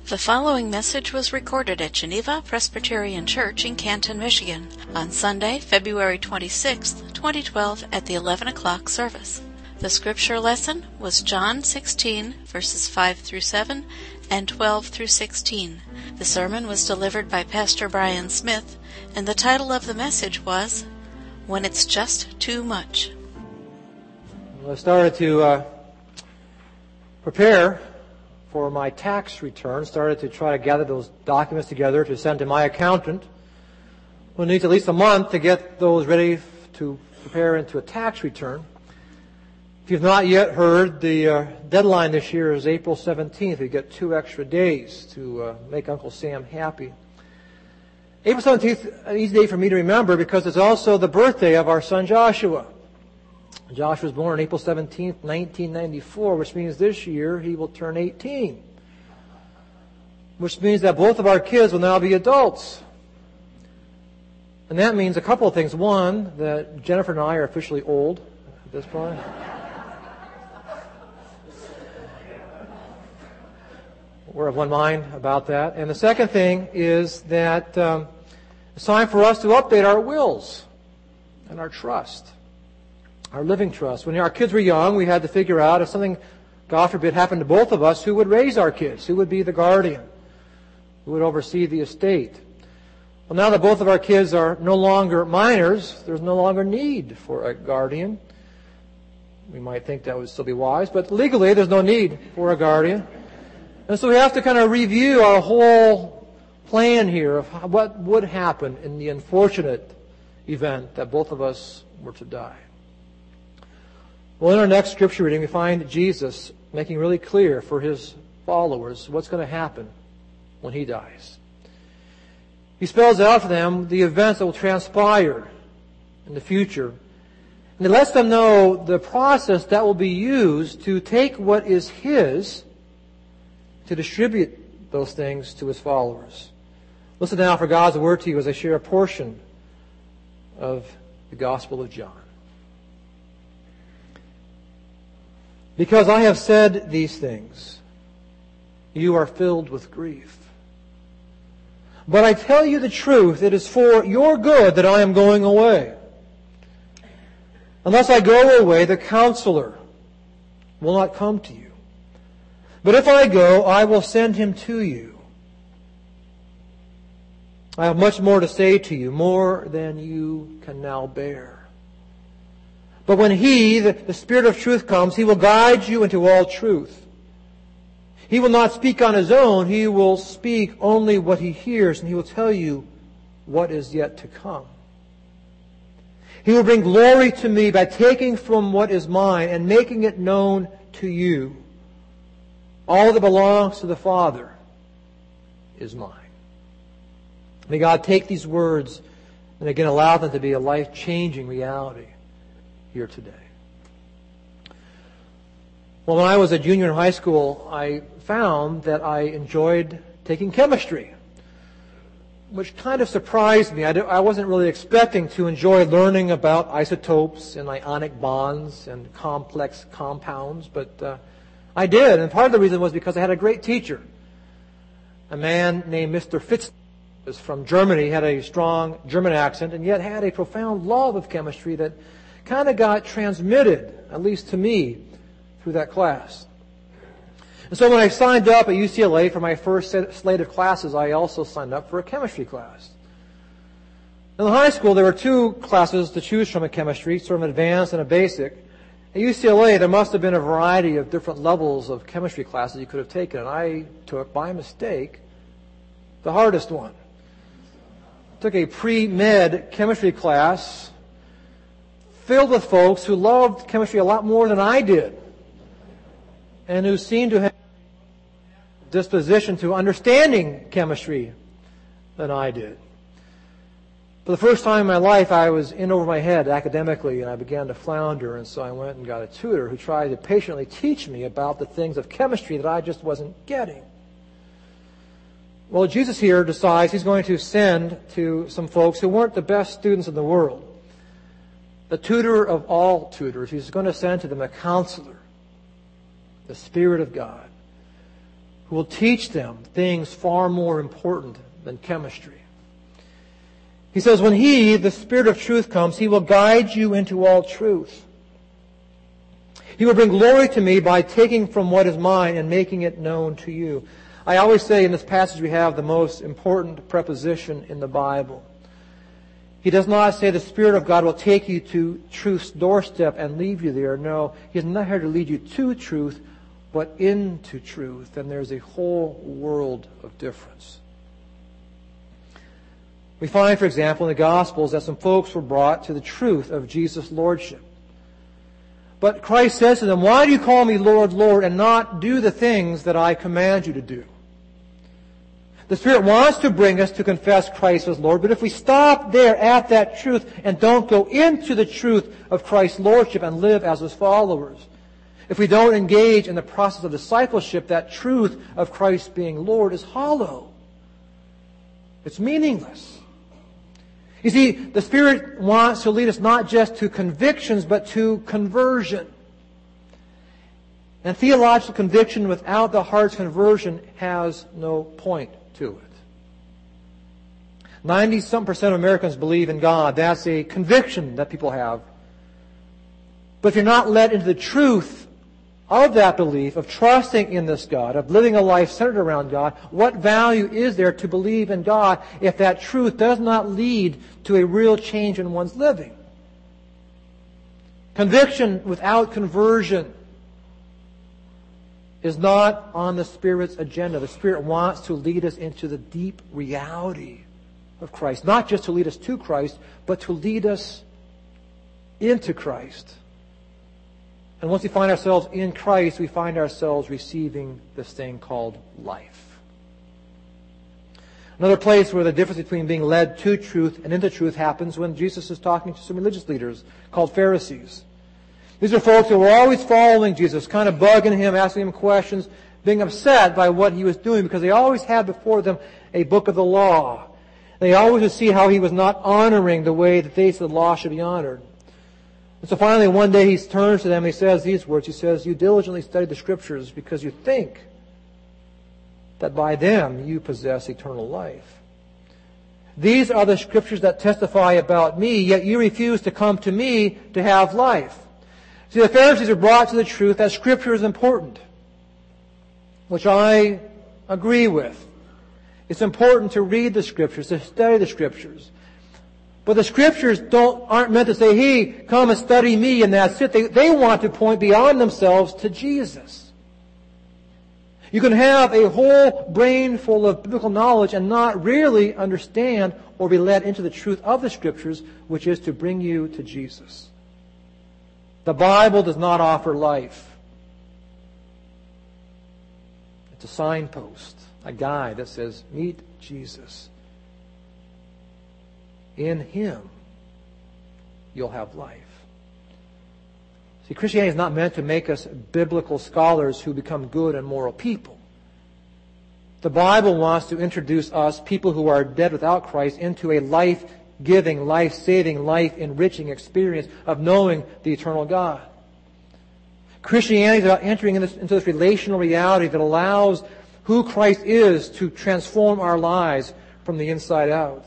The following message was recorded at Geneva Presbyterian Church in Canton, Michigan, on Sunday, February 26, 2012, at the 11 o'clock service. The scripture lesson was John 16, verses 5 through 7 and 12 through 16. The sermon was delivered by Pastor Brian Smith, and the title of the message was, When It's Just Too Much. I started to prepare for my tax return, started to try to gather those documents together to send to my accountant. We'll need at least a month to get those ready to prepare into a tax return. If you've not yet heard, the deadline this year is April 17th. We get 2 extra days to make Uncle Sam happy. April 17th, an easy day for me to remember because it's also the birthday of our son Joshua. Joshua was born on April 17th, 1994, which means this year he will turn 18. Which means that both of our kids will now be adults. And that means a couple of things. One, that Jennifer and I are officially old at this point. We're of one mind about that. And the second thing is that it's time for us to update our wills and our trust. Our living trust. When our kids were young, we had to figure out if something, God forbid, happened to both of us, who would raise our kids? Who would be the guardian? Who would oversee the estate? Well, now that both of our kids are no longer minors, there's no longer need for a guardian. We might think that would still be wise, but legally there's no need for a guardian. And so we have to kind of review our whole plan here of what would happen in the unfortunate event that both of us were to die. Well, in our next scripture reading, we find Jesus making really clear for His followers what's going to happen when He dies. He spells out for them the events that will transpire in the future. And He lets them know the process that will be used to take what is His to distribute those things to His followers. Listen now for God's word to you as I share a portion of the Gospel of John. Because I have said these things, you are filled with grief. But I tell you the truth, it is for your good that I am going away. Unless I go away, the Counselor will not come to you. But if I go, I will send Him to you. I have much more to say to you, more than you can now bear. But when He, the Spirit of truth, comes, He will guide you into all truth. He will not speak on His own. He will speak only what He hears, and He will tell you what is yet to come. He will bring glory to Me by taking from what is mine and making it known to you. All that belongs to the Father is mine. May God take these words and again allow them to be a life-changing reality here today. Well, when I was a junior in high school, I found that I enjoyed taking chemistry, which kind of surprised me. I wasn't really expecting to enjoy learning about isotopes and ionic bonds and complex compounds, but I did. And part of the reason was because I had a great teacher, a man named Mr. Fitz, was from Germany, had a strong German accent, and yet had a profound love of chemistry that kind of got transmitted, at least to me, through that class. And so when I signed up at UCLA for my first slate of classes, I also signed up for a chemistry class. In high school, there were 2 classes to choose from in chemistry, sort of an advanced and a basic. At UCLA, there must have been a variety of different levels of chemistry classes you could have taken, and I took, by mistake, the hardest one. I took a pre-med chemistry class filled with folks who loved chemistry a lot more than I did and who seemed to have a disposition to understanding chemistry than I did. For the first time in my life, I was in over my head academically, and I began to flounder, and so I went and got a tutor who tried to patiently teach me about the things of chemistry that I just wasn't getting. Well, Jesus here decides He's going to send to some folks who weren't the best students in the world. The tutor of all tutors, He's going to send to them a counselor, the Spirit of God, who will teach them things far more important than chemistry. He says, when He, the Spirit of truth, comes, He will guide you into all truth. He will bring glory to me by taking from what is mine and making it known to you. I always say in this passage we have the most important preposition in the Bible. He does not say the Spirit of God will take you to truth's doorstep and leave you there. No, He is not here to lead you to truth, but into truth. And there's a whole world of difference. We find, for example, in the Gospels that some folks were brought to the truth of Jesus' Lordship. But Christ says to them, why do you call me Lord, Lord, and not do the things that I command you to do? The Spirit wants to bring us to confess Christ as Lord, but if we stop there at that truth and don't go into the truth of Christ's Lordship and live as His followers, if we don't engage in the process of discipleship, that truth of Christ being Lord is hollow. It's meaningless. You see, the Spirit wants to lead us not just to convictions, but to conversion. And theological conviction without the heart's conversion has no point to it. 90% of Americans believe in God. That's a conviction that people have. But if you're not led into the truth of that belief, of trusting in this God, of living a life centered around God, what value is there to believe in God if that truth does not lead to a real change in one's living? Conviction without conversion is not on the Spirit's agenda. The Spirit wants to lead us into the deep reality of Christ. Not just to lead us to Christ, but to lead us into Christ. And once we find ourselves in Christ, we find ourselves receiving this thing called life. Another place where the difference between being led to truth and into truth happens when Jesus is talking to some religious leaders called Pharisees. These are folks who were always following Jesus, kind of bugging Him, asking Him questions, being upset by what He was doing because they always had before them a book of the law. They always would see how He was not honoring the way that they said the law should be honored. And so finally one day He turns to them and He says these words. He says, you diligently study the Scriptures because you think that by them you possess eternal life. These are the Scriptures that testify about me, yet you refuse to come to me to have life. See, the Pharisees are brought to the truth that Scripture is important, which I agree with. It's important to read the Scriptures, to study the Scriptures. But the Scriptures aren't meant to say, hey, come and study me, and that's it. They want to point beyond themselves to Jesus. You can have a whole brain full of biblical knowledge and not really understand or be led into the truth of the Scriptures, which is to bring you to Jesus. The Bible does not offer life. It's a signpost, a guide that says, meet Jesus. In Him, you'll have life. See, Christianity is not meant to make us biblical scholars who become good and moral people. The Bible wants to introduce us, people who are dead without Christ, into a life-giving, life-saving, life-enriching experience of knowing the eternal God. Christianity is about entering into this relational reality that allows who Christ is to transform our lives from the inside out.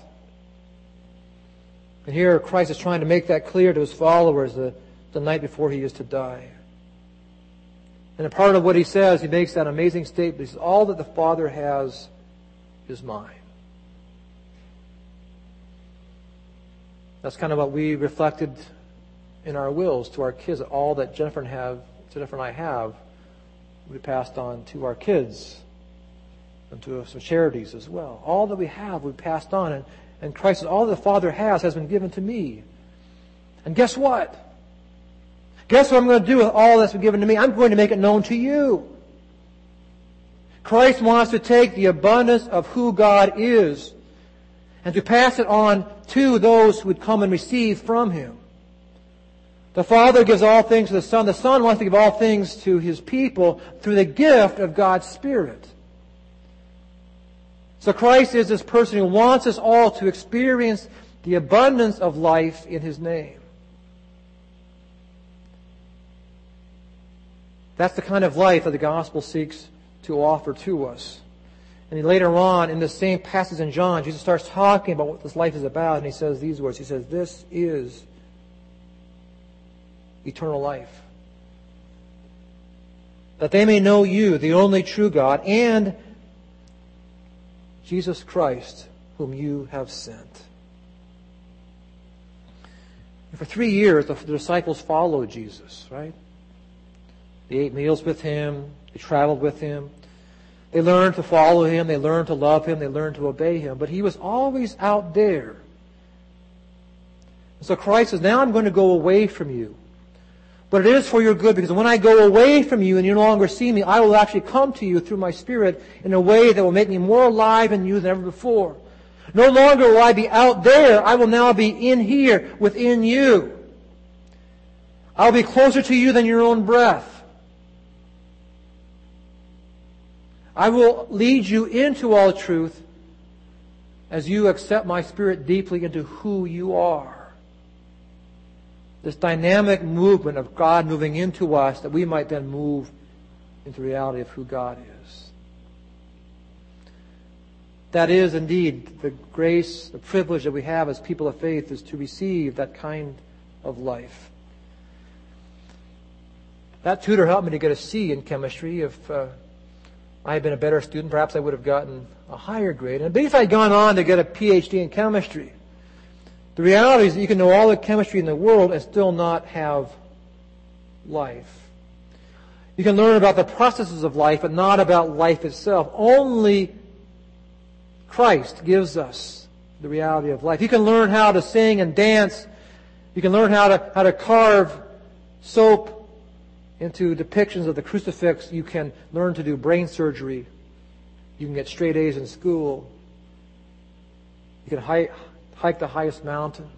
And here Christ is trying to make that clear to His followers the night before He is to die. And a part of what He says, He makes that amazing statement. He says, all that the Father has is mine. That's kind of what we reflected in our wills to our kids. All that Jennifer and I have, we passed on to our kids and to some charities as well. All that we have, we passed on. And Christ says, all that the Father has been given to me. And guess what? Guess what I'm going to do with all that's been given to me? I'm going to make it known to you. Christ wants to take the abundance of who God is and to pass it on to those who would come and receive from Him. The Father gives all things to the Son. The Son wants to give all things to His people through the gift of God's Spirit. So Christ is this person who wants us all to experience the abundance of life in His name. That's the kind of life that the gospel seeks to offer to us. And later on, in the same passage in John, Jesus starts talking about what this life is about, and he says these words. He says, "This is eternal life, that they may know you, the only true God, and Jesus Christ, whom you have sent." And for 3 years, the disciples followed Jesus, right? They ate meals with Him. They traveled with Him. They learned to follow Him. They learned to love Him. They learned to obey Him. But He was always out there. And so Christ says, now I'm going to go away from you. But it is for your good, because when I go away from you and you no longer see me, I will actually come to you through my Spirit in a way that will make me more alive in you than ever before. No longer will I be out there. I will now be in here, within you. I'll be closer to you than your own breath. I will lead you into all truth as you accept my Spirit deeply into who you are. This dynamic movement of God moving into us, that we might then move into the reality of who God is. That is indeed the grace, the privilege that we have as people of faith, is to receive that kind of life. That tutor helped me to get a C in chemistry. If I had been a better student, perhaps I would have gotten a higher grade. And if I had gone on to get a PhD in chemistry, the reality is that you can know all the chemistry in the world and still not have life. You can learn about the processes of life, but not about life itself. Only Christ gives us the reality of life. You can learn how to sing and dance. You can learn how to carve soap into depictions of the crucifix. You can learn to do brain surgery. You can get straight A's in school. You can hike the highest mountain.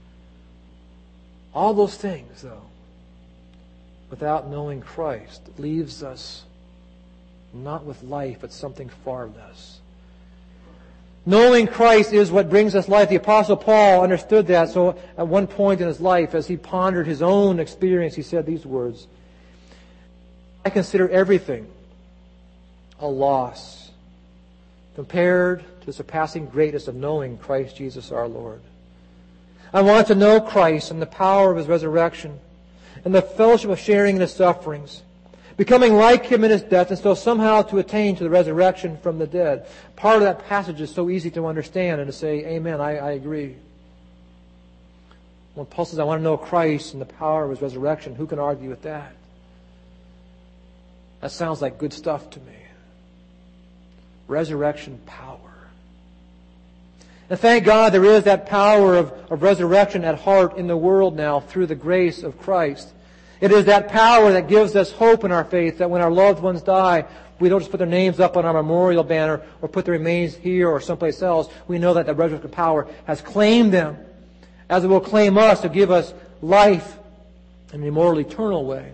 All those things, though, without knowing Christ, leaves us not with life, but something far less. Knowing Christ is what brings us life. The Apostle Paul understood that. So at one point in his life, as he pondered his own experience, he said these words: "I consider everything a loss compared to the surpassing greatness of knowing Christ Jesus our Lord. I want to know Christ and the power of His resurrection and the fellowship of sharing in His sufferings, becoming like Him in His death, and so somehow to attain to the resurrection from the dead." Part of that passage is so easy to understand and to say, amen, I agree. When Paul says, I want to know Christ and the power of His resurrection, who can argue with that? That sounds like good stuff to me. Resurrection power. And thank God there is that power of resurrection at heart in the world now through the grace of Christ. It is that power that gives us hope in our faith, that when our loved ones die, we don't just put their names up on our memorial banner or put their remains here or someplace else. We know that the resurrection power has claimed them, as it will claim us to give us life in an immortal, eternal way.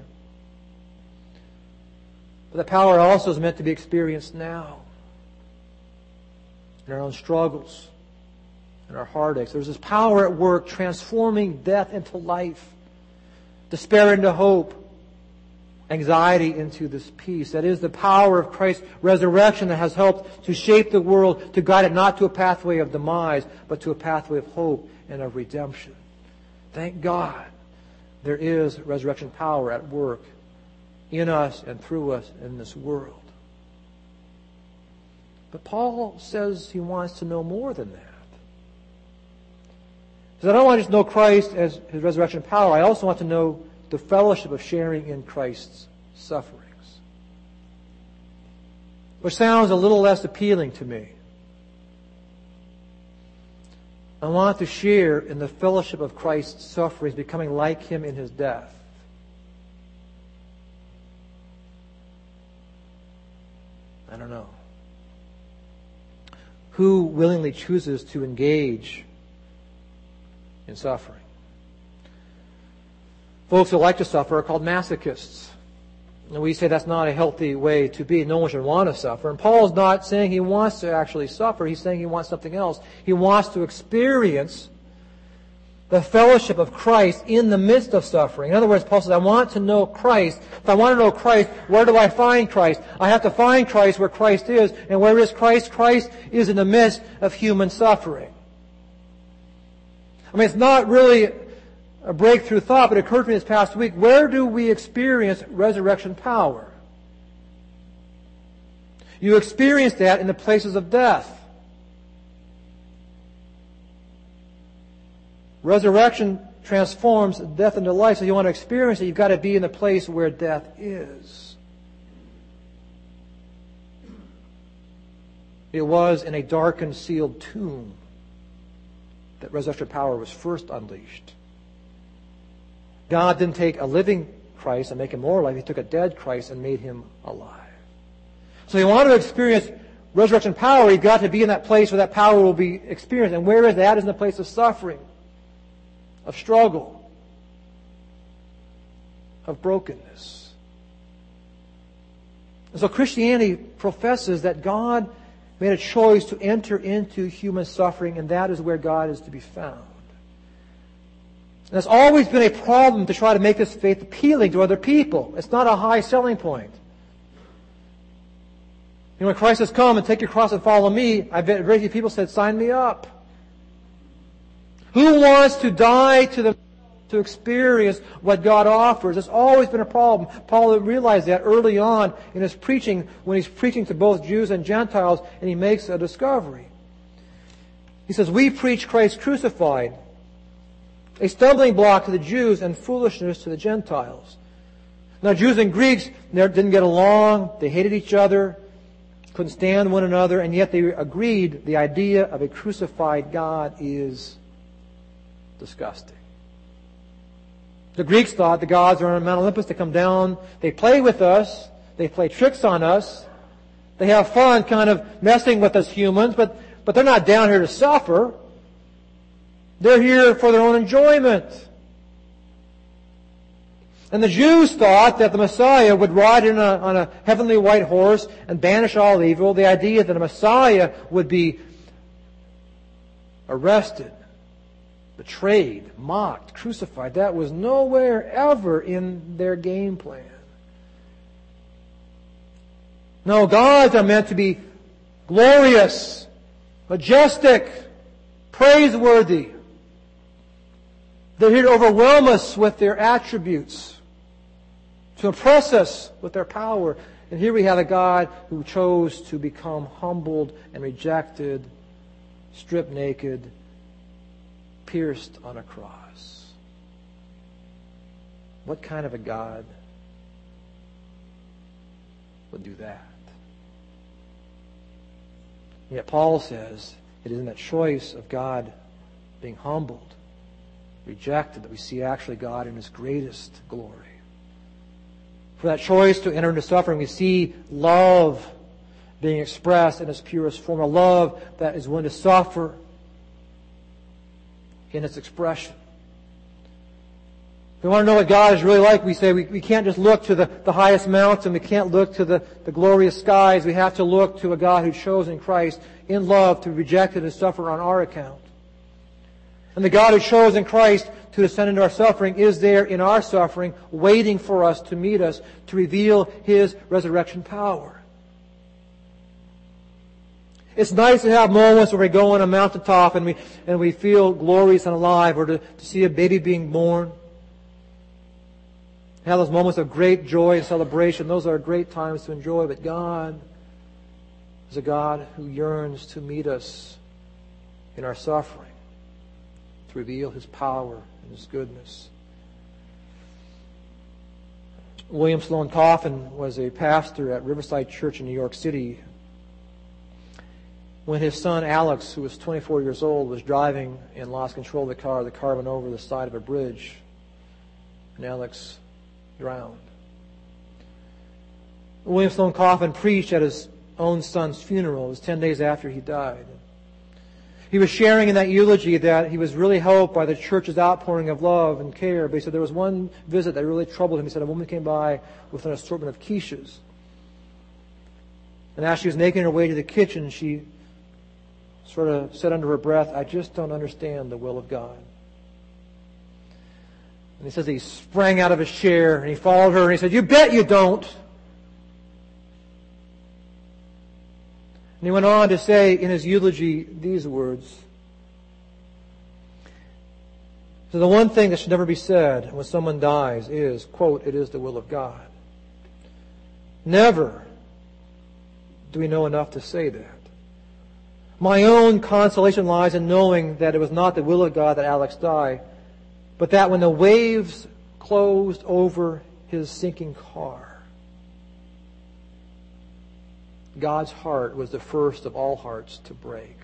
But the power also is meant to be experienced now, in our own struggles, in our heartaches. There's this power at work transforming death into life, despair into hope, anxiety into this peace. That is the power of Christ's resurrection that has helped to shape the world, to guide it not to a pathway of demise, but to a pathway of hope and of redemption. Thank God there is resurrection power at work in us and through us in this world. But Paul says he wants to know more than that. He says, I don't want to just know Christ as His resurrection power. I also want to know the fellowship of sharing in Christ's sufferings. Which sounds a little less appealing to me. I want to share in the fellowship of Christ's sufferings, becoming like Him in His death. I don't know. Who willingly chooses to engage in suffering? Folks who like to suffer are called masochists. And we say that's not a healthy way to be. No one should want to suffer. And Paul's not saying he wants to actually suffer. He's saying he wants something else. He wants to experience the fellowship of Christ in the midst of suffering. In other words, Paul says, I want to know Christ. If I want to know Christ, where do I find Christ? I have to find Christ where Christ is. And where is Christ? Christ is in the midst of human suffering. I mean, it's not really a breakthrough thought, but it occurred to me this past week. Where do we experience resurrection power? You experience that in the places of death. Resurrection transforms death into life. So you want to experience it, you've got to be in the place where death is. It was in a darkened, sealed tomb that resurrection power was first unleashed. God didn't take a living Christ and make him more alive. He took a dead Christ and made him alive. So you want to experience resurrection power, you've got to be in that place where that power will be experienced. And where is that? Is in the place of suffering, of struggle, of brokenness. And so Christianity professes that God made a choice to enter into human suffering, and that is where God is to be found. And it's always been a problem to try to make this faith appealing to other people. It's not a high selling point. You know, when Christ says, come and take your cross and follow me, I bet very few people said, sign me up. Who wants to die to experience what God offers? It's always been a problem. Paul realized that early on in his preaching, when he's preaching to both Jews and Gentiles, and he makes a discovery. He says, we preach Christ crucified, a stumbling block to the Jews and foolishness to the Gentiles. Now, Jews and Greeks didn't get along. They hated each other, couldn't stand one another, and yet they agreed the idea of a crucified God is disgusting. The Greeks thought the gods are on Mount Olympus to come down. They play with us. They play tricks on us. They have fun kind of messing with us humans, but they're not down here to suffer. They're here for their own enjoyment. And the Jews thought that the Messiah would ride on a heavenly white horse and banish all evil. The idea that a Messiah would be arrested, betrayed, mocked, crucified, that was nowhere ever in their game plan. No, gods are meant to be glorious, majestic, praiseworthy. They're here to overwhelm us with their attributes, to impress us with their power. And here we have a God who chose to become humbled and rejected, stripped naked, pierced on a cross. What kind of a God would do that? Yet Paul says it is in that choice of God being humbled, rejected, that we see actually God in His greatest glory. For that choice to enter into suffering, we see love being expressed in its purest form, a love that is willing to suffer in its expression. If we want to know what God is really like, we say we can't just look to the highest mountain. We can't look to the glorious skies. We have to look to a God who chose in Christ in love to be rejected and suffer on our account. And the God who chose in Christ to descend into our suffering is there in our suffering, waiting for us to meet us, to reveal His resurrection power. It's nice to have moments where we go on a mountaintop and we feel glorious and alive, or to see a baby being born. Have those moments of great joy and celebration. Those are great times to enjoy, but God is a God who yearns to meet us in our suffering, to reveal His power and His goodness. William Sloane Coffin was a pastor at Riverside Church in New York City. When his son Alex, who was 24 years old, was driving and lost control of the car went over the side of a bridge, and Alex drowned. William Sloane Coffin preached at his own son's funeral. It was 10 days after he died. He was sharing in that eulogy that he was really helped by the church's outpouring of love and care. But he said there was one visit that really troubled him. He said a woman came by with an assortment of quiches. And as she was making her way to the kitchen, she sort of said under her breath, "I just don't understand the will of God." And he says he sprang out of his chair and he followed her and he said, "You bet you don't." And he went on to say in his eulogy these words. So the one thing that should never be said when someone dies is, quote, "It is the will of God." Never do we know enough to say that. My own consolation lies in knowing that it was not the will of God that Alex die, but that when the waves closed over his sinking car, God's heart was the first of all hearts to break.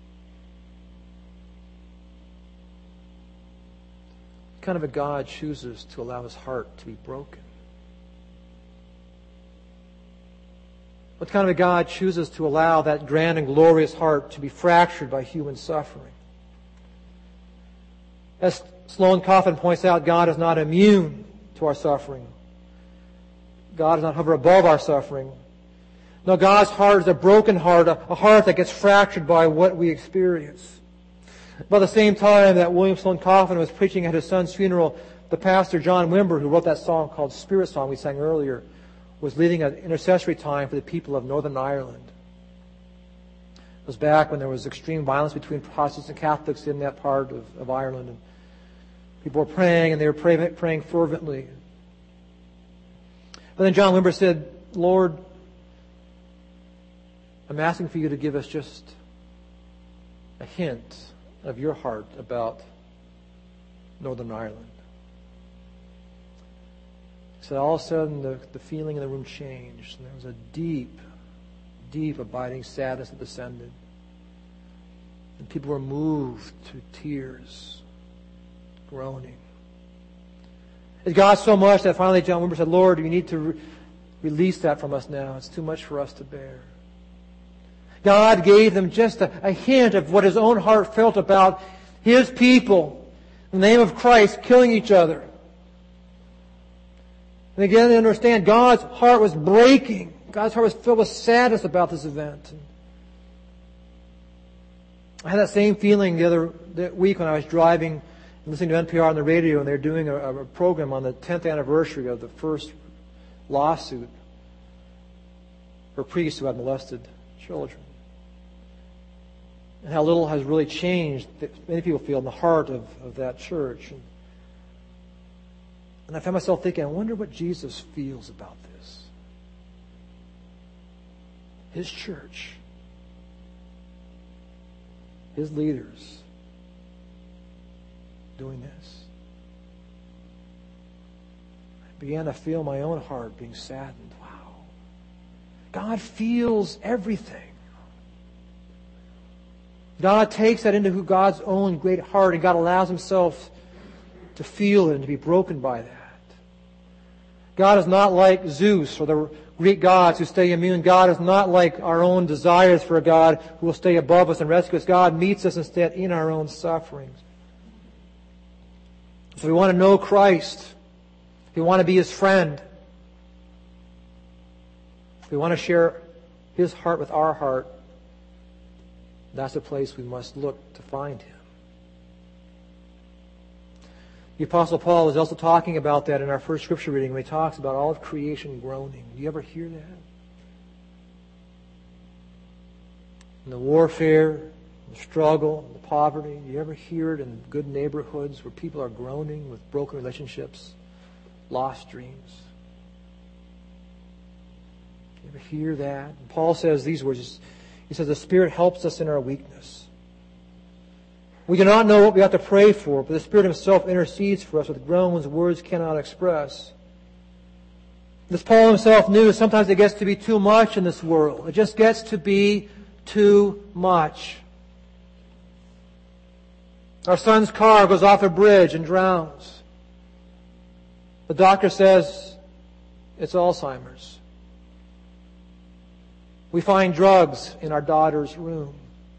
What kind of a God chooses to allow his heart to be broken? What kind of a God chooses to allow that grand and glorious heart to be fractured by human suffering? As Sloane Coffin points out, God is not immune to our suffering. God does not hover above our suffering. No, God's heart is a broken heart, a heart that gets fractured by what we experience. About the same time that William Sloane Coffin was preaching at his son's funeral, the pastor John Wimber, who wrote that song called Spirit Song we sang earlier, was leading an intercessory time for the people of Northern Ireland. It was back when there was extreme violence between Protestants and Catholics in that part of Ireland. And people were praying, and they were praying fervently. But then John Wimber said, "Lord, I'm asking for you to give us just a hint of your heart about Northern Ireland." So all of a sudden, the feeling in the room changed, and there was a deep, deep, abiding sadness that descended. And people were moved to tears, groaning. It got so much that finally John Wimber said, "Lord, you need to release that from us now. It's too much for us to bear." God gave them just a hint of what his own heart felt about his people, in the name of Christ, killing each other. And again, they understand God's heart was breaking. God's heart was filled with sadness about this event. I had that same feeling that week when I was driving and listening to NPR on the radio, and they were doing a program on the 10th anniversary of the first lawsuit for priests who had molested children. And how little has really changed, many people feel, in the heart of that church. And I found myself thinking, I wonder what Jesus feels about this. His church, his leaders doing this. I began to feel my own heart being saddened. Wow. God feels everything. God takes that into God's own great heart, and God allows himself to feel it and to be broken by that. God is not like Zeus or the Greek gods who stay immune. God is not like our own desires for a God who will stay above us and rescue us. God meets us instead in our own sufferings. So we want to know Christ. We want to be his friend. We want to share his heart with our heart. That's the place we must look to find him. The Apostle Paul is also talking about that in our first scripture reading when he talks about all of creation groaning. Do you ever hear that? In the warfare, the struggle, the poverty, do you ever hear it in good neighborhoods where people are groaning with broken relationships, lost dreams? Do you ever hear that? And Paul says these words. He says, the Spirit helps us in our weakness. We do not know what we have to pray for, but the Spirit himself intercedes for us with groans words cannot express. This Paul himself knew sometimes it gets to be too much in this world. It just gets to be too much. Our son's car goes off a bridge and drowns. The doctor says it's Alzheimer's. We find drugs in our daughter's room.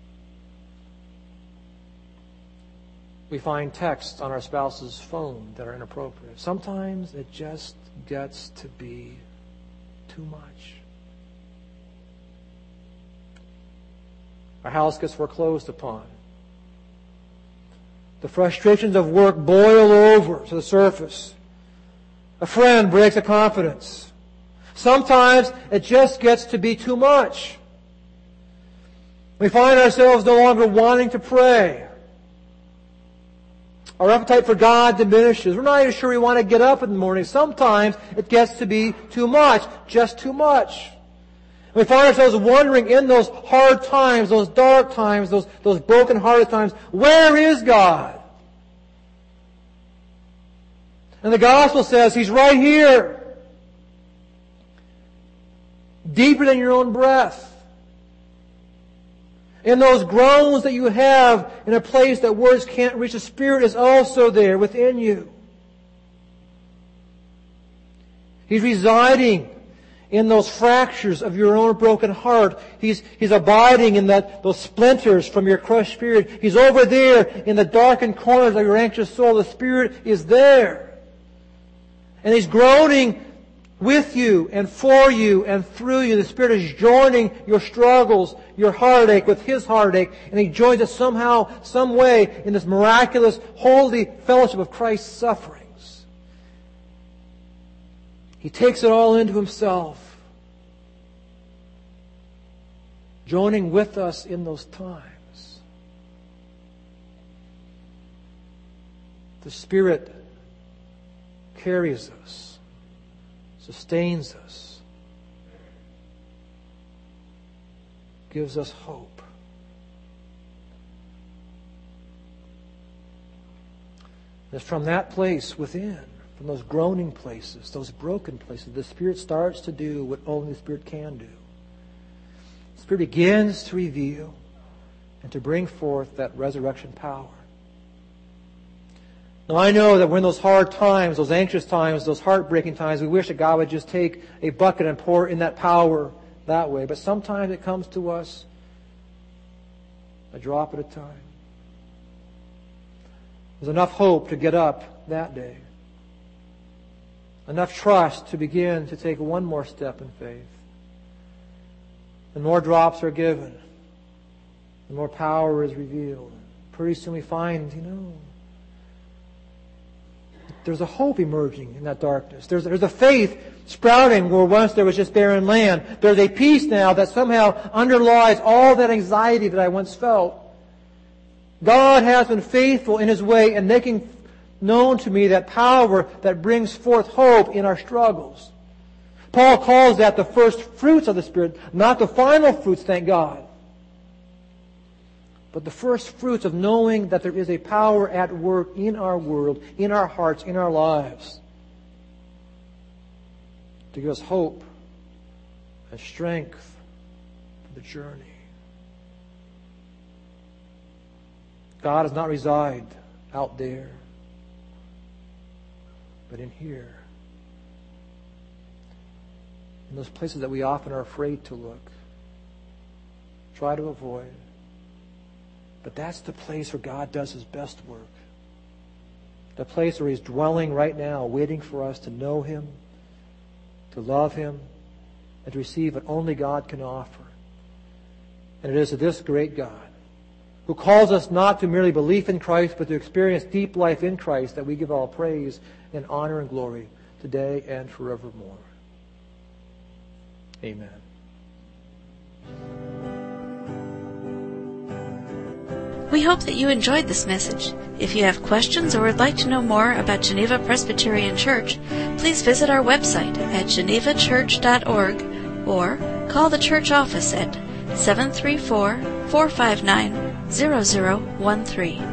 We find texts on our spouse's phone that are inappropriate. Sometimes it just gets to be too much. Our house gets foreclosed upon. The frustrations of work boil over to the surface. A friend breaks a confidence. Sometimes it just gets to be too much. We find ourselves no longer wanting to pray. Our appetite for God diminishes. We're not even sure we want to get up in the morning. Sometimes it gets to be too much, just too much. We find ourselves wondering in those hard times, those dark times, those broken-hearted times, where is God? And the gospel says He's right here. Deeper than your own breath. In those groans that you have in a place that words can't reach, the Spirit is also there within you. He's residing in those fractures of your own broken heart. He's abiding in those splinters from your crushed spirit. He's over there in the darkened corners of your anxious soul. The Spirit is there. And He's groaning with you and for you and through you. The Spirit is joining your struggles, your heartache with His heartache, and He joins us somehow, some way in this miraculous, holy fellowship of Christ's sufferings. He takes it all into Himself, joining with us in those times. The Spirit carries us, sustains us, gives us hope. It's from that place within, from those groaning places, those broken places, the Spirit starts to do what only the Spirit can do. The Spirit begins to reveal and to bring forth that resurrection power. Now I know that when those hard times, those anxious times, those heartbreaking times, we wish that God would just take a bucket and pour in that power that way. But sometimes it comes to us a drop at a time. There's enough hope to get up that day. Enough trust to begin to take one more step in faith. And more drops are given. And more power is revealed. Pretty soon we find, there's a hope emerging in that darkness. There's a faith sprouting where once there was just barren land. There's a peace now that somehow underlies all that anxiety that I once felt. God has been faithful in His way in making known to me that power that brings forth hope in our struggles. Paul calls that the first fruits of the Spirit, not the final fruits, thank God. But the first fruits of knowing that there is a power at work in our world, in our hearts, in our lives, to give us hope and strength for the journey. God does not reside out there, but in here. In those places that we often are afraid to look, try to avoid. But that's the place where God does His best work. The place where He's dwelling right now, waiting for us to know Him, to love Him, and to receive what only God can offer. And it is to this great God, who calls us not to merely belief in Christ, but to experience deep life in Christ, that we give all praise and honor and glory today and forevermore. Amen. We hope that you enjoyed this message. If you have questions or would like to know more about Geneva Presbyterian Church, please visit our website at genevachurch.org or call the church office at 734-459-0013.